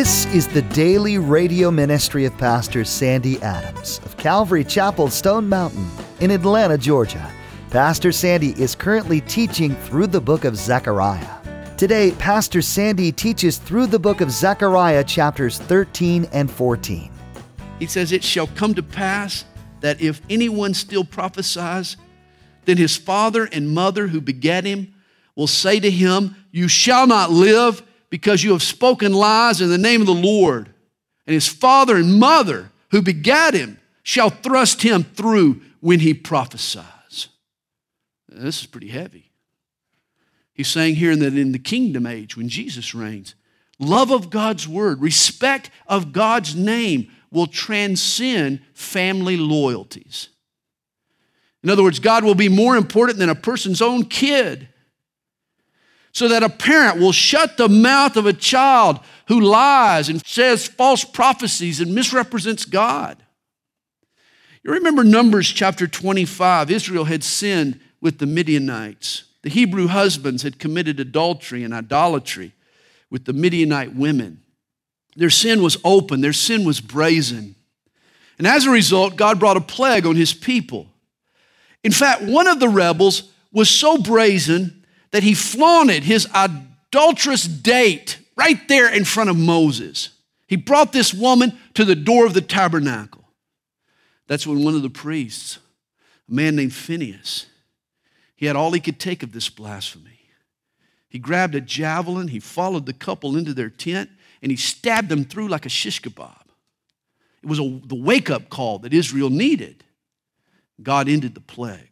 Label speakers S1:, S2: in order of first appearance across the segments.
S1: This is the daily radio ministry of Pastor Sandy Adams of Calvary Chapel, Stone Mountain in Atlanta, Georgia. Pastor Sandy is currently teaching through the book of Zechariah. Today, Pastor Sandy teaches through the book of Zechariah chapters 13 and 14.
S2: He says, "It shall come to pass that if anyone still prophesies, then his father and mother who begat him will say to him, 'You shall not live, because you have spoken lies in the name of the Lord.' And his father and mother who begat him shall thrust him through when he prophesies." This is pretty heavy. He's saying here that in the kingdom age, when Jesus reigns, love of God's word, respect of God's name will transcend family loyalties. In other words, God will be more important than a person's own kid. So that a parent will shut the mouth of a child who lies and says false prophecies and misrepresents God. You remember Numbers chapter 25. Israel had sinned with the Midianites. The Hebrew husbands had committed adultery and idolatry with the Midianite women. Their sin was open. Their sin was brazen. And as a result, God brought a plague on his people. In fact, one of the rebels was so brazen that he flaunted his adulterous date right there in front of Moses. He brought this woman to the door of the tabernacle. That's when one of the priests, a man named Phinehas, he had all he could take of this blasphemy. He grabbed a javelin, he followed the couple into their tent, and he stabbed them through like a shish kebab. It was the wake-up call that Israel needed. God ended the plague.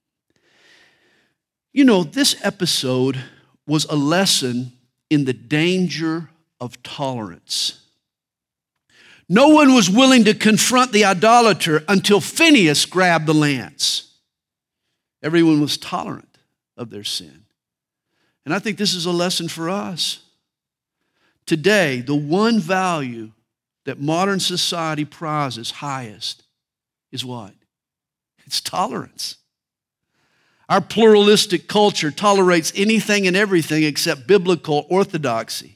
S2: You know, this episode was a lesson in the danger of tolerance. No one was willing to confront the idolater until Phinehas grabbed the lance. Everyone was tolerant of their sin. And I think this is a lesson for us. Today, the one value that modern society prizes highest is what? It's tolerance. Our pluralistic culture tolerates anything and everything except biblical orthodoxy.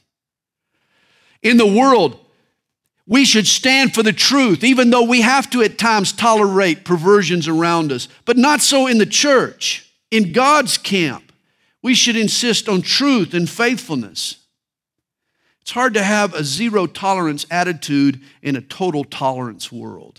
S2: In the world, we should stand for the truth, even though we have to at times tolerate perversions around us. But not so in the church. In God's camp, we should insist on truth and faithfulness. It's hard to have a zero tolerance attitude in a total tolerance world.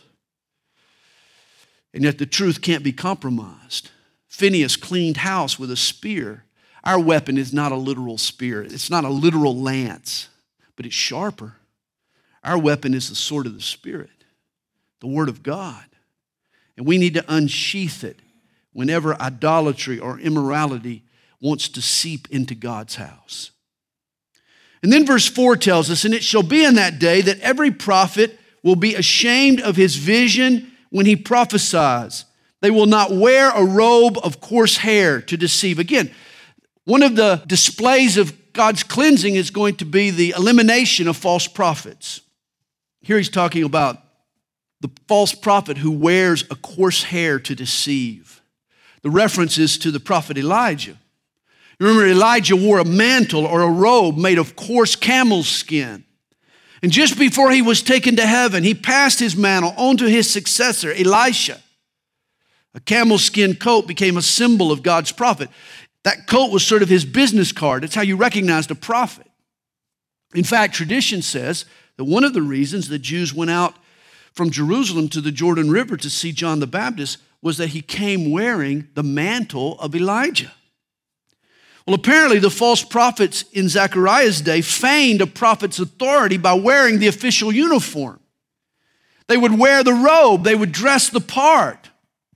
S2: And yet the truth can't be compromised. Phinehas cleaned house with a spear. Our weapon is not a literal spear. It's not a literal lance, but it's sharper. Our weapon is the sword of the Spirit, the Word of God. And we need to unsheath it whenever idolatry or immorality wants to seep into God's house. And then verse 4 tells us, "And it shall be in that day that every prophet will be ashamed of his vision when he prophesies. They will not wear a robe of coarse hair to deceive." Again, one of the displays of God's cleansing is going to be the elimination of false prophets. Here he's talking about the false prophet who wears a coarse hair to deceive. The reference is to the prophet Elijah. Remember, Elijah wore a mantle or a robe made of coarse camel's skin. And just before he was taken to heaven, he passed his mantle on to his successor, Elisha. A camel skin coat became a symbol of God's prophet. That coat was sort of his business card. It's how you recognized a prophet. In fact, tradition says that one of the reasons the Jews went out from Jerusalem to the Jordan River to see John the Baptist was that he came wearing the mantle of Elijah. Well, apparently the false prophets in Zechariah's day feigned a prophet's authority by wearing the official uniform. They would wear the robe. They would dress the part,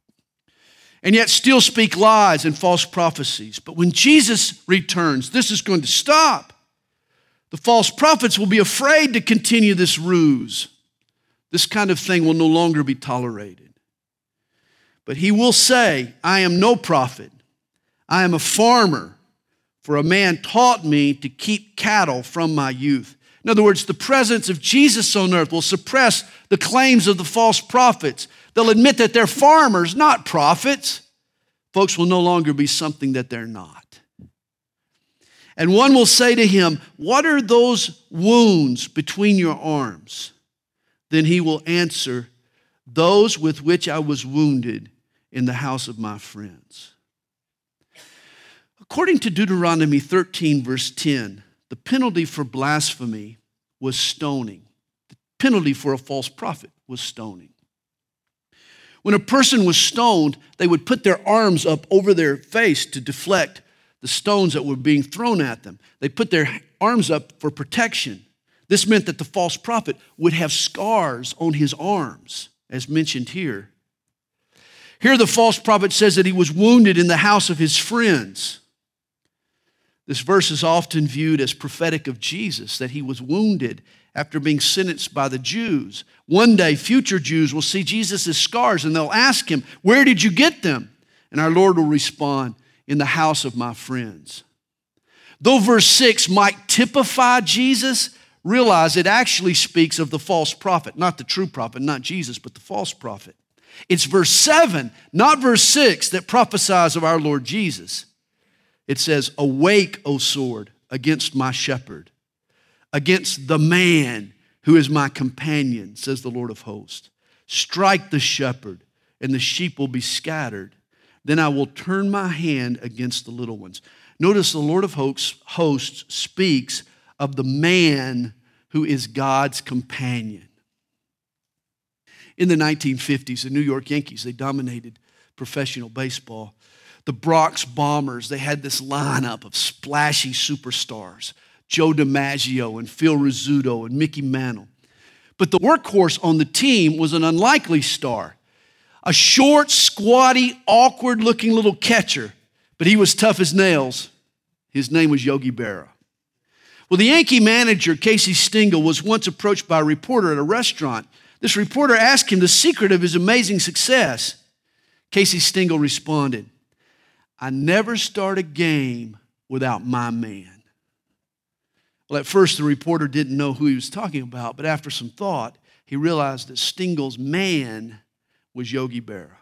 S2: and yet still speak lies and false prophecies. But when Jesus returns, this is going to stop. The false prophets will be afraid to continue this ruse. This kind of thing will no longer be tolerated. But he will say, "I am no prophet. I am a farmer, for a man taught me to keep cattle from my youth." In other words, the presence of Jesus on earth will suppress the claims of the false prophets. They'll admit that they're farmers, not prophets. Folks will no longer be something that they're not. And one will say to him, what are those wounds between your arms? Then he will answer, those with which I was wounded in the house of my friends. According to Deuteronomy 13, verse 10, the penalty for blasphemy was stoning. The penalty for a false prophet was stoning. When a person was stoned, they would put their arms up over their face to deflect the stones that were being thrown at them. They put their arms up for protection. This meant that the false prophet would have scars on his arms, as mentioned here. Here the false prophet says that he was wounded in the house of his friends. This verse is often viewed as prophetic of Jesus, that he was wounded after being sentenced by the Jews. One day, future Jews will see Jesus' scars and they'll ask him, where did you get them? And our Lord will respond, in the house of my friends. Though verse 6 might typify Jesus, realize it actually speaks of the false prophet, not the true prophet, not Jesus, but the false prophet. It's verse 7, not verse 6, that prophesies of our Lord Jesus. It says, awake, O sword, against my shepherd, against the man who is my companion, says the Lord of hosts. Strike the shepherd, and the sheep will be scattered. Then I will turn my hand against the little ones. Notice the Lord of hosts speaks of the man who is God's companion. In the 1950s, the New York Yankees, they dominated professional baseball. The Bronx Bombers, they had this lineup of splashy superstars, Joe DiMaggio and Phil Rizzuto and Mickey Mantle. But the workhorse on the team was an unlikely star, a short, squatty, awkward-looking little catcher, but he was tough as nails. His name was Yogi Berra. Well, the Yankee manager, Casey Stengel, was once approached by a reporter at a restaurant. This reporter asked him the secret of his amazing success. Casey Stengel responded, I never start a game without my man. Well, at first the reporter didn't know who he was talking about, but after some thought, he realized that Stengel's man was Yogi Berra.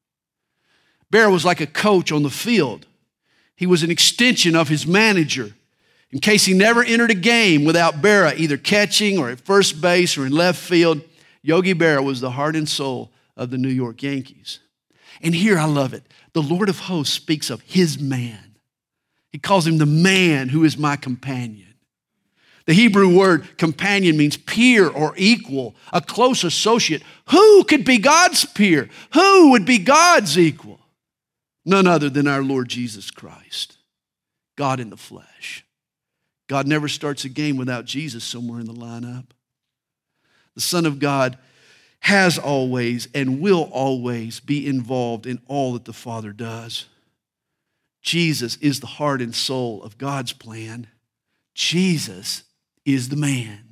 S2: Berra was like a coach on the field. He was an extension of his manager. In case he never entered a game without Berra, either catching or at first base or in left field, Yogi Berra was the heart and soul of the New York Yankees. And here I love it. The Lord of hosts speaks of his man. He calls him the man who is my companion. The Hebrew word companion means peer or equal, a close associate. Who could be God's peer? Who would be God's equal? None other than our Lord Jesus Christ, God in the flesh. God never starts a game without Jesus somewhere in the lineup. The Son of God has always and will always be involved in all that the Father does. Jesus is the heart and soul of God's plan. Jesus is the man.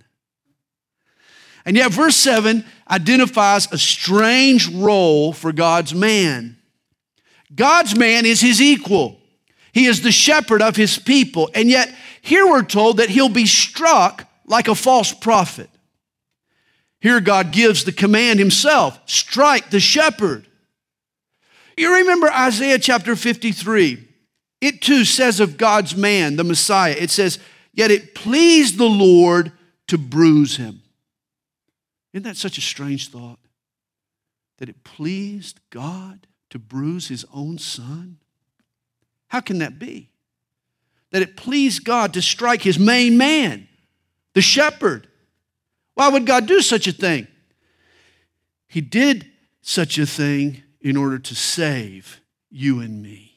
S2: And yet verse 7 identifies a strange role for God's man. God's man is his equal. He is the shepherd of his people. And yet here we're told that he'll be struck like a false prophet. Here God gives the command himself, strike the shepherd. You remember Isaiah chapter 53. It too says of God's man, the Messiah, it says, yet it pleased the Lord to bruise him. Isn't that such a strange thought? That it pleased God to bruise his own son? How can that be? That it pleased God to strike his main man, the shepherd. Why would God do such a thing? He did such a thing in order to save you and me.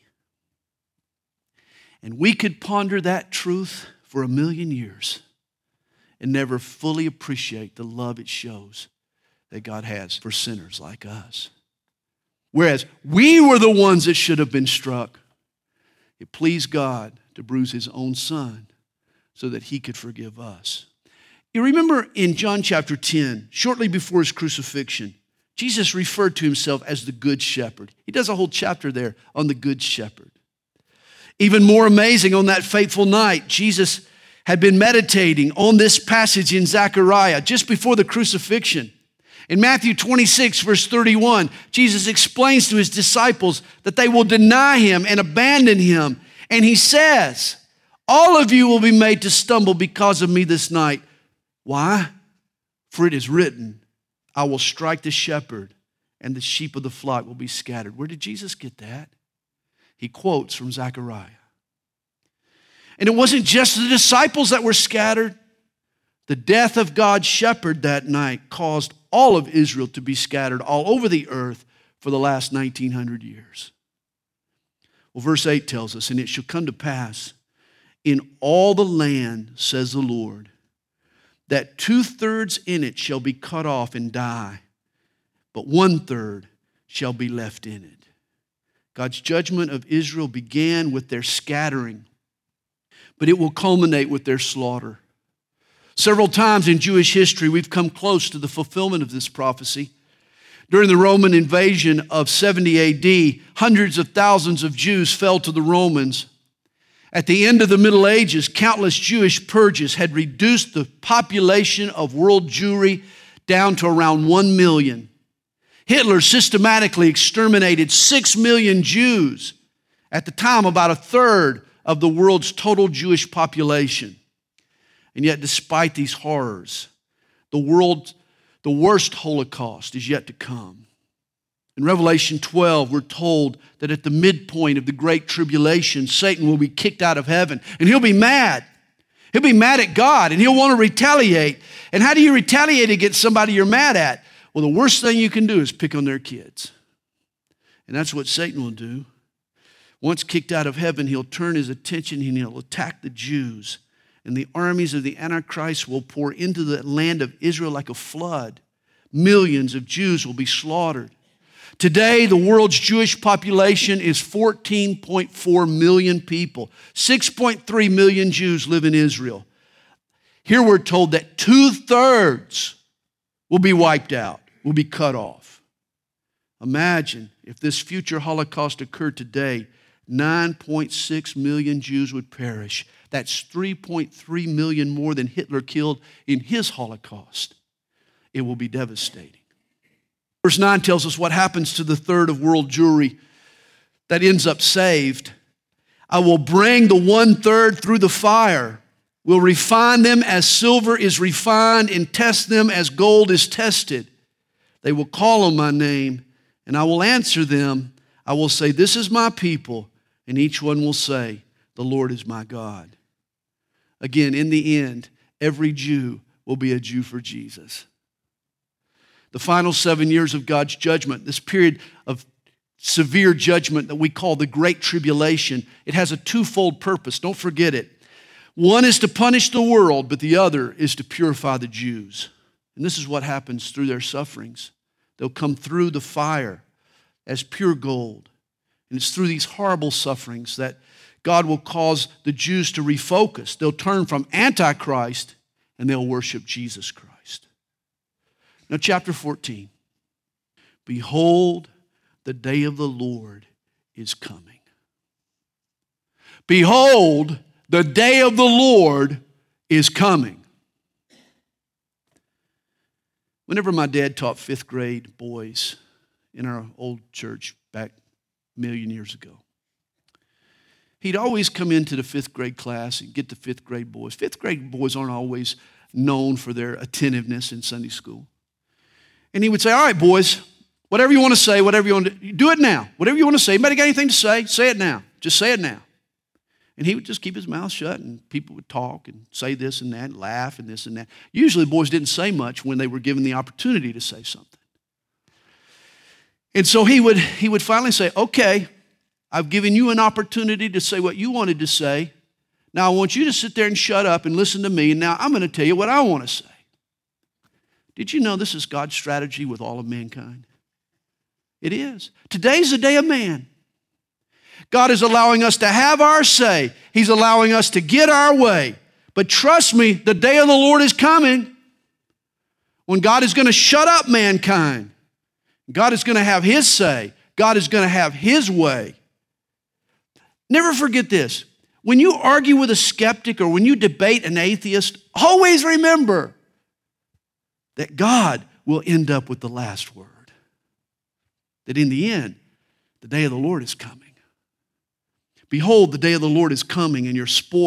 S2: And we could ponder that truth for 1,000,000 years and never fully appreciate the love it shows that God has for sinners like us. Whereas we were the ones that should have been struck, it pleased God to bruise his own son so that he could forgive us. You remember in John chapter 10, shortly before his crucifixion, Jesus referred to himself as the Good Shepherd. He does a whole chapter there on the Good Shepherd. Even more amazing, on that fateful night, Jesus had been meditating on this passage in Zechariah just before the crucifixion. In Matthew 26, verse 31, Jesus explains to his disciples that they will deny him and abandon him. And he says, All of you will be made to stumble because of me this night. Why? For it is written, I will strike the shepherd, and the sheep of the flock will be scattered. Where did Jesus get that? He quotes from Zechariah. And it wasn't just the disciples that were scattered. The death of God's shepherd that night caused all of Israel to be scattered all over the earth for the last 1900 years. Well, verse 8 tells us, and it shall come to pass in all the land, says the Lord, that 2/3 in it shall be cut off and die, but 1/3 shall be left in it. God's judgment of Israel began with their scattering, but it will culminate with their slaughter. Several times in Jewish history, we've come close to the fulfillment of this prophecy. During the Roman invasion of 70 AD, hundreds of thousands of Jews fell to the Romans. At the end of the Middle Ages, countless Jewish purges had reduced the population of world Jewry down to around 1 million. Hitler systematically exterminated 6 million Jews, at the time about 1/3 of the world's total Jewish population. And yet, despite these horrors, the worst Holocaust is yet to come. In Revelation 12, we're told that at the midpoint of the Great Tribulation, Satan will be kicked out of heaven, and he'll be mad. He'll be mad at God, and he'll want to retaliate. And how do you retaliate against somebody you're mad at? Well, the worst thing you can do is pick on their kids. And that's what Satan will do. Once kicked out of heaven, he'll turn his attention and he'll attack the Jews. And the armies of the Antichrist will pour into the land of Israel like a flood. Millions of Jews will be slaughtered. Today, the world's Jewish population is 14.4 million people. 6.3 million Jews live in Israel. Here we're told that 2/3 will be wiped out, will be cut off. Imagine if this future Holocaust occurred today, 9.6 million Jews would perish. That's 3.3 million more than Hitler killed in his Holocaust. It will be devastating. Verse 9 tells us what happens to the third of world Jewry that ends up saved. I will bring the 1/3 through the fire, will refine them as silver is refined, and test them as gold is tested. They will call on my name, and I will answer them. I will say, this is my people, and each one will say, the Lord is my God. Again, in the end, every Jew will be a Jew for Jesus. The final 7 years of God's judgment, this period of severe judgment that we call the Great Tribulation, it has a twofold purpose. Don't forget it. One is to punish the world, but the other is to purify the Jews. And this is what happens through their sufferings. They'll come through the fire as pure gold. And it's through these horrible sufferings that God will cause the Jews to refocus. They'll turn from Antichrist and they'll worship Jesus Christ. Now, chapter 14. Behold, the day of the Lord is coming. Behold, the day of the Lord is coming. Whenever my dad taught 5th grade boys in our old church back a million years ago, he'd always come into the 5th grade class and get the 5th grade boys. 5th grade boys aren't always known for their attentiveness in Sunday school. And he would say, all right, boys, whatever you want to say, whatever you want to do it now. Whatever you want to say. Anybody got anything to say it now. Just say it now. And he would just keep his mouth shut, and people would talk and say this and that, and laugh and this and that. Usually boys didn't say much when they were given the opportunity to say something. And so he would finally say, okay, I've given you an opportunity to say what you wanted to say. Now I want you to sit there and shut up and listen to me, and now I'm going to tell you what I want to say. Did you know this is God's strategy with all of mankind? It is. Today's the day of man. God is allowing us to have our say. He's allowing us to get our way. But trust me, the day of the Lord is coming when God is going to shut up mankind. God is going to have His say. God is going to have His way. Never forget this. When you argue with a skeptic or when you debate an atheist, always remember that God will end up with the last word. That in the end, the day of the Lord is coming. Behold, the day of the Lord is coming, and your spoil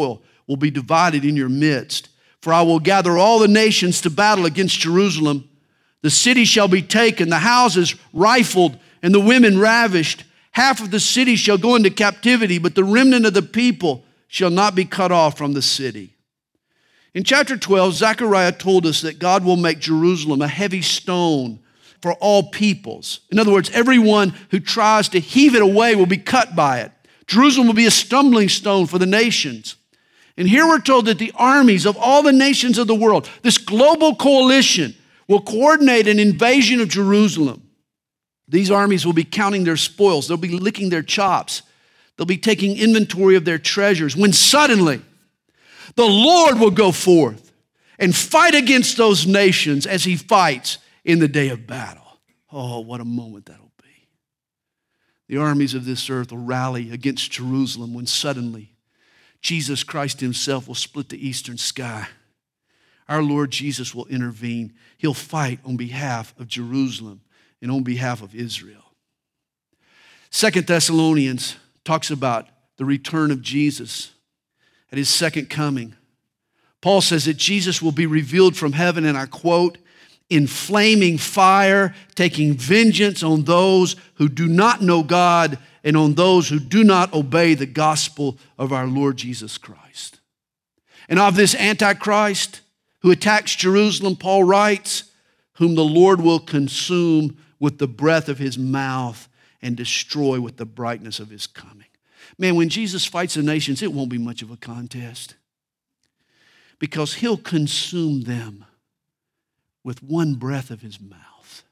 S2: will be divided in your midst. For I will gather all the nations to battle against Jerusalem. The city shall be taken, the houses rifled, and the women ravished. Half of the city shall go into captivity, but the remnant of the people shall not be cut off from the city. In chapter 12, Zechariah told us that God will make Jerusalem a heavy stone for all peoples. In other words, everyone who tries to heave it away will be cut by it. Jerusalem will be a stumbling stone for the nations. And here we're told that the armies of all the nations of the world, this global coalition, will coordinate an invasion of Jerusalem. These armies will be counting their spoils. They'll be licking their chops. They'll be taking inventory of their treasures. When suddenly, the Lord will go forth and fight against those nations as he fights in the day of battle. Oh, what a moment that'll be. The armies of this earth will rally against Jerusalem when suddenly Jesus Christ himself will split the eastern sky. Our Lord Jesus will intervene. He'll fight on behalf of Jerusalem and on behalf of Israel. 2 Thessalonians talks about the return of Jesus at his second coming. Paul says that Jesus will be revealed from heaven, and I quote, in flaming fire, taking vengeance on those who do not know God and on those who do not obey the gospel of our Lord Jesus Christ. And of this Antichrist who attacks Jerusalem, Paul writes, whom the Lord will consume with the breath of his mouth and destroy with the brightness of his coming. Man, when Jesus fights the nations, it won't be much of a contest because he'll consume them with one breath of his mouth.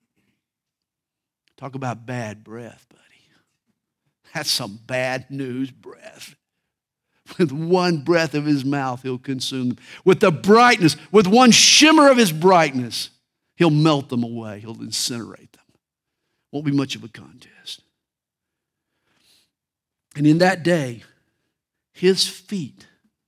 S2: Talk about bad breath, buddy. That's some bad news breath. With one breath of his mouth, he'll consume them. With the brightness, with one shimmer of his brightness, he'll melt them away. He'll incinerate them. Won't be much of a contest. And in that day, his feet,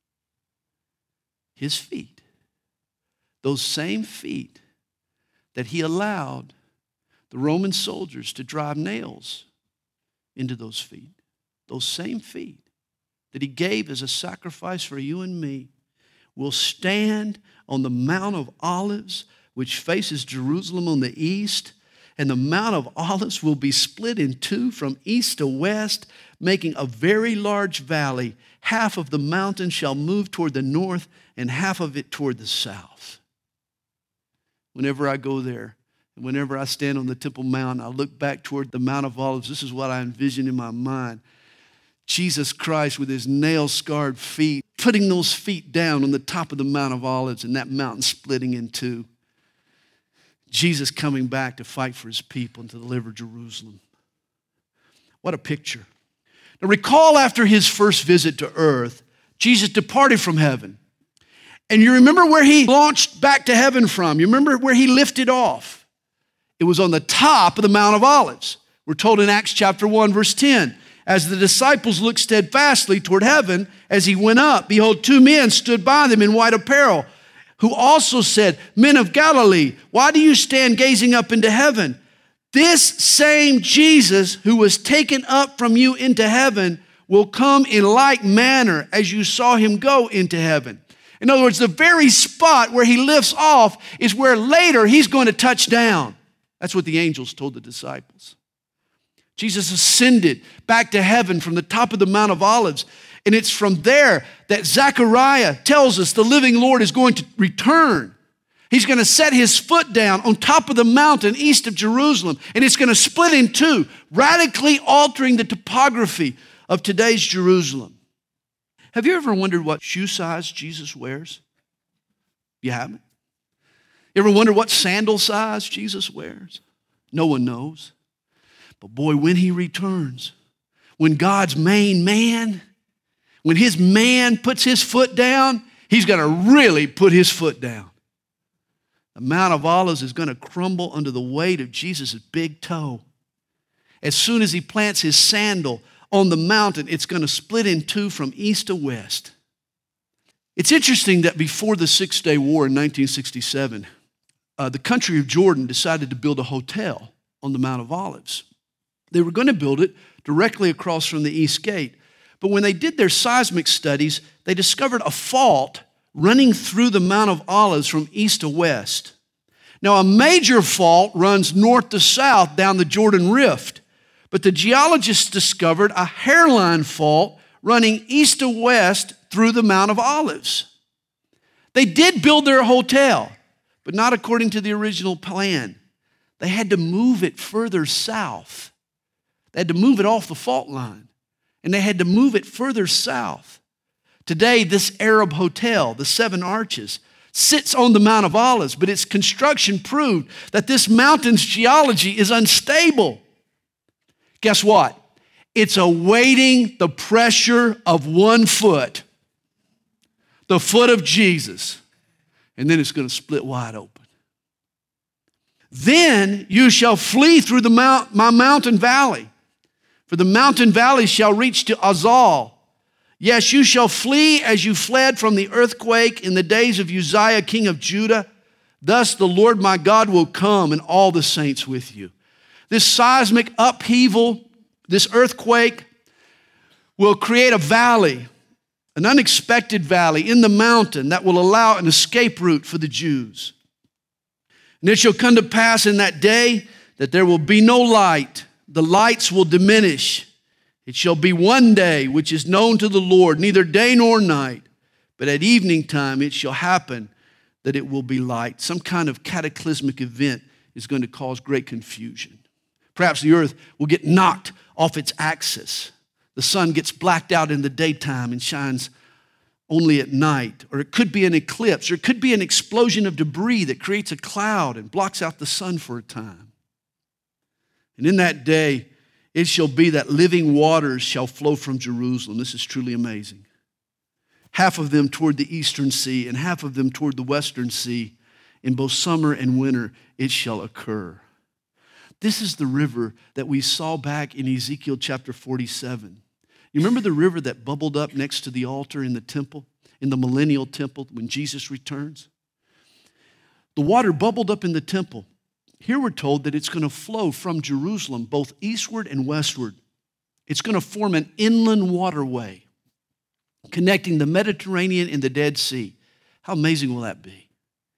S2: those same feet that he allowed the Roman soldiers to drive nails into those feet, those same feet that he gave as a sacrifice for you and me, will stand on the Mount of Olives, which faces Jerusalem on the east, and the Mount of Olives will be split in two from east to west, making a very large valley. Half of the mountain shall move toward the north and half of it toward the south. Whenever I go there, and whenever I stand on the Temple Mount, I look back toward the Mount of Olives. This is what I envision in my mind. Jesus Christ with his nail-scarred feet, putting those feet down on the top of the Mount of Olives and that mountain splitting in two. Jesus coming back to fight for his people and to deliver Jerusalem. What a picture. Now recall after his first visit to earth, Jesus departed from heaven. And you remember where he launched back to heaven from. You remember where he lifted off. It was on the top of the Mount of Olives. We're told in Acts chapter 1, verse 10, as the disciples looked steadfastly toward heaven as he went up, behold, two men stood by them in white apparel, who also said, Men of Galilee, why do you stand gazing up into heaven? This same Jesus who was taken up from you into heaven will come in like manner as you saw him go into heaven. In other words, the very spot where he lifts off is where later he's going to touch down. That's what the angels told the disciples. Jesus ascended back to heaven from the top of the Mount of Olives. And it's from there that Zechariah tells us the living Lord is going to return. He's going to set his foot down on top of the mountain east of Jerusalem, and it's going to split in two, radically altering the topography of today's Jerusalem. Have you ever wondered what shoe size Jesus wears? You haven't? You ever wondered what sandal size Jesus wears? No one knows. But boy, when he returns, when God's main man, when his man puts his foot down, he's going to really put his foot down. The Mount of Olives is going to crumble under the weight of Jesus' big toe. As soon as he plants his sandal on the mountain, it's going to split in two from east to west. It's interesting that before the Six-Day War in 1967, the country of Jordan decided to build a hotel on the Mount of Olives. They were going to build it directly across from the East Gate. But when they did their seismic studies, they discovered a fault running through the Mount of Olives from east to west. Now, a major fault runs north to south down the Jordan Rift, but the geologists discovered a hairline fault running east to west through the Mount of Olives. They did build their hotel, but not according to the original plan. They had to move it further south. They had to move it off the fault line, and they had to move it further south. Today, this Arab hotel, the Seven Arches, sits on the Mount of Olives, but its construction proved that this mountain's geology is unstable. Guess what? It's awaiting the pressure of 1 foot, the foot of Jesus, and then it's going to split wide open. Then you shall flee through my mountain valley, for the mountain valley shall reach to Azal. Yes, you shall flee as you fled from the earthquake in the days of Uzziah, king of Judah. Thus the Lord my God will come and all the saints with you. This seismic upheaval, this earthquake, will create a valley, an unexpected valley in the mountain that will allow an escape route for the Jews. And it shall come to pass in that day that there will be no light. The lights will diminish. It shall be one day which is known to the Lord, neither day nor night, but at evening time it shall happen that it will be light. Some kind of cataclysmic event is going to cause great confusion. Perhaps the earth will get knocked off its axis. The sun gets blacked out in the daytime and shines only at night. Or it could be an eclipse, or it could be an explosion of debris that creates a cloud and blocks out the sun for a time. And in that day, it shall be that living waters shall flow from Jerusalem. This is truly amazing. Half of them toward the eastern sea and half of them toward the western sea. In both summer and winter it shall occur. This is the river that we saw back in Ezekiel chapter 47. You remember the river that bubbled up next to the altar in the temple, in the millennial temple when Jesus returns? The water bubbled up in the temple. Here we're told that it's going to flow from Jerusalem both eastward and westward. It's going to form an inland waterway connecting the Mediterranean and the Dead Sea. How amazing will that be?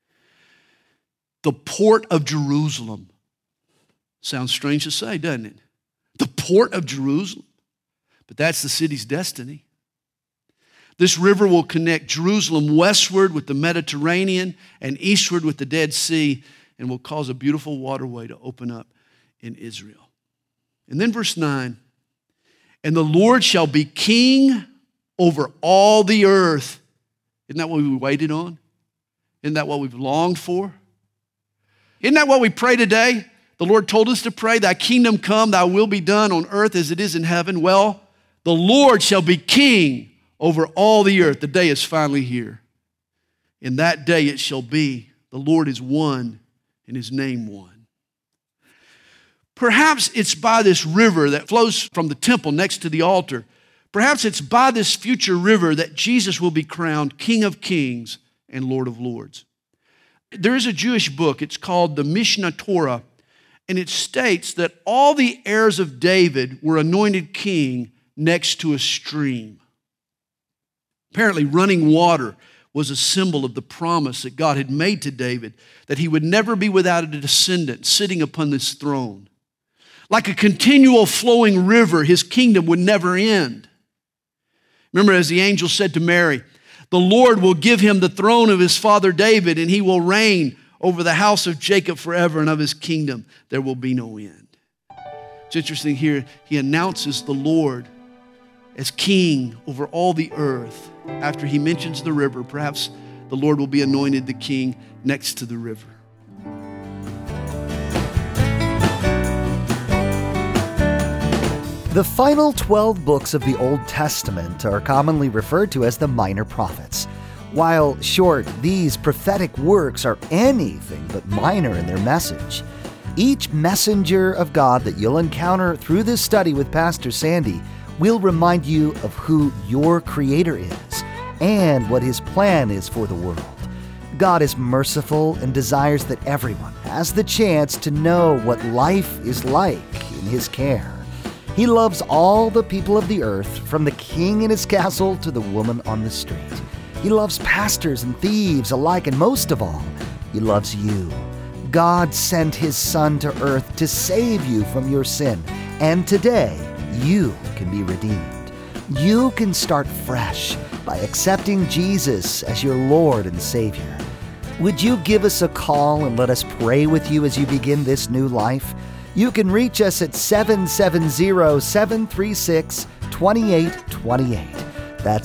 S2: The port of Jerusalem. Sounds strange to say, doesn't it? The port of Jerusalem. But that's the city's destiny. This river will connect Jerusalem westward with the Mediterranean and eastward with the Dead Sea, and will cause a beautiful waterway to open up in Israel. And then verse 9, and the Lord shall be king over all the earth. Isn't that what we waited on? Isn't that what we've longed for? Isn't that what we pray today? The Lord told us to pray, thy kingdom come, thy will be done on earth as it is in heaven. Well, the Lord shall be king over all the earth. The day is finally here. In that day it shall be, the Lord is one and his name one. Perhaps it's by this river that flows from the temple next to the altar. Perhaps it's by this future river that Jesus will be crowned King of Kings and Lord of Lords. There is a Jewish book, it's called the Mishnah Torah, and it states that all the heirs of David were anointed king next to a stream. Apparently, running water was a symbol of the promise that God had made to David, that he would never be without a descendant sitting upon this throne. Like a continual flowing river, his kingdom would never end. Remember, as the angel said to Mary, the Lord will give him the throne of his father David, and he will reign over the house of Jacob forever, and of his kingdom there will be no end. It's interesting here, he announces the Lord as king over all the earth. After he mentions the river, perhaps the Lord will be anointed the king next to the river.
S1: The final 12 books of the Old Testament are commonly referred to as the Minor Prophets. While short, these prophetic works are anything but minor in their message. Each messenger of God that you'll encounter through this study with Pastor Sandy will remind you of who your Creator is and what His plan is for the world. God is merciful and desires that everyone has the chance to know what life is like in His care. He loves all the people of the earth, from the king in his castle to the woman on the street. He loves pastors and thieves alike, and most of all, He loves you. God sent His Son to earth to save you from your sin, and today you can be redeemed. You can start fresh by accepting Jesus as your Lord and Savior. Would you give us a call and let us pray with you as you begin this new life? You can reach us at 770-736-2828. That's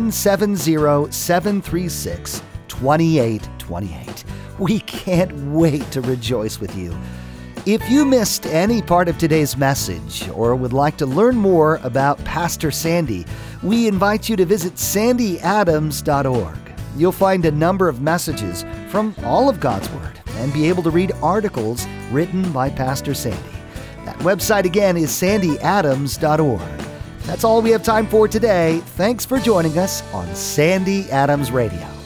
S1: 770-736-2828. We can't wait to rejoice with you. If you missed any part of today's message or would like to learn more about Pastor Sandy, we invite you to visit sandyadams.org. You'll find a number of messages from all of God's Word and be able to read articles written by Pastor Sandy. That website again is sandyadams.org. That's all we have time for today. Thanks for joining us on Sandy Adams Radio.